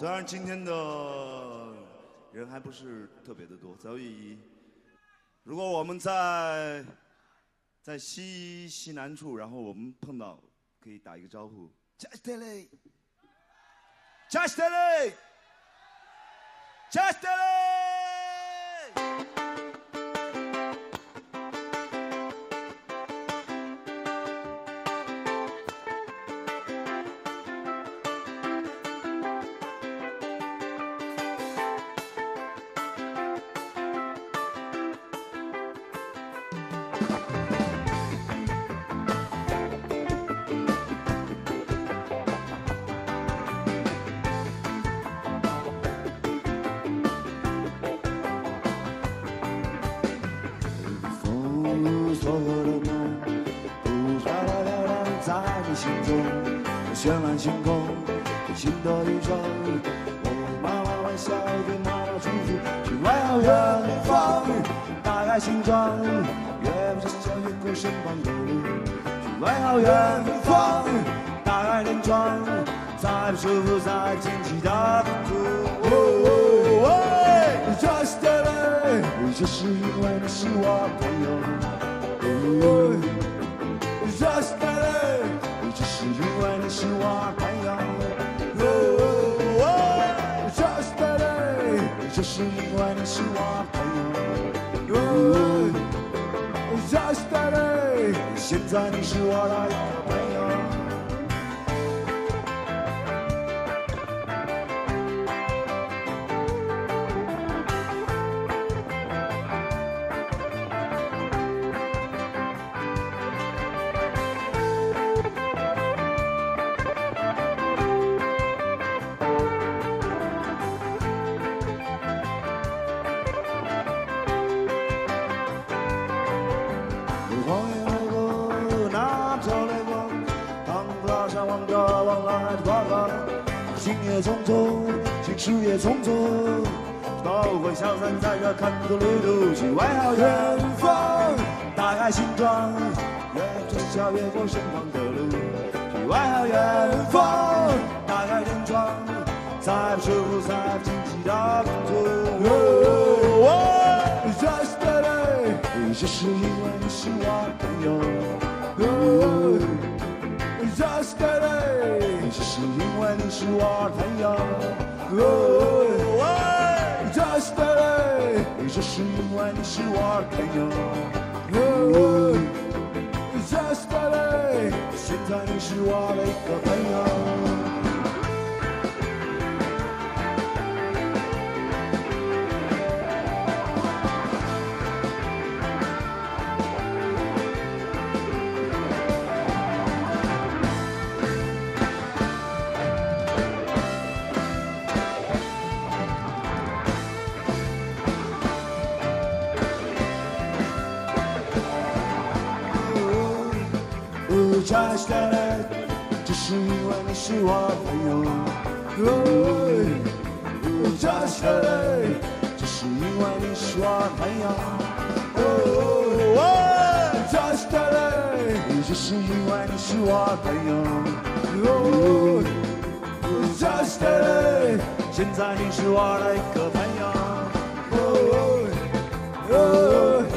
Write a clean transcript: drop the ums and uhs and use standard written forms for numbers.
虽然今天的人还不是特别的多，所以如果我们在西南处，然后我们碰到，可以打一个招呼 ，Just Daily，Just Daily，Just Daily。绚烂星空，新的一程，我妈妈微笑对妈妈祝福，去外好远方，打开心窗，越不小越过身旁的路，去外好远方，打开天窗，再不舒服再惊奇的途。Just Daily， 这是因为你是我朋友。Just Daily。只是因为你是我朋友 ，Just Daily， 只是因为你是我朋友 ，Just Daily， 现在你是我的一个朋友。心也匆匆，心事也匆匆，都会消散在这看不的旅途。去外好远方，打开心窗，越转角越过身旁的路。去外好远方，打开天窗，再不舒服再不惊奇的途。Just Daily， 这是因为你是我朋友。Just Daily， 只是因为你是我朋友。Just Daily， 只是因为你是我朋友。Just Daily， 现在你是我的一个朋友。Just Daily， 只是因为你是我朋友。Just Daily， 只是因为你是我朋友。Just Daily， 只是因为你是我朋友。Just Daily， 现在你是我的一个朋友。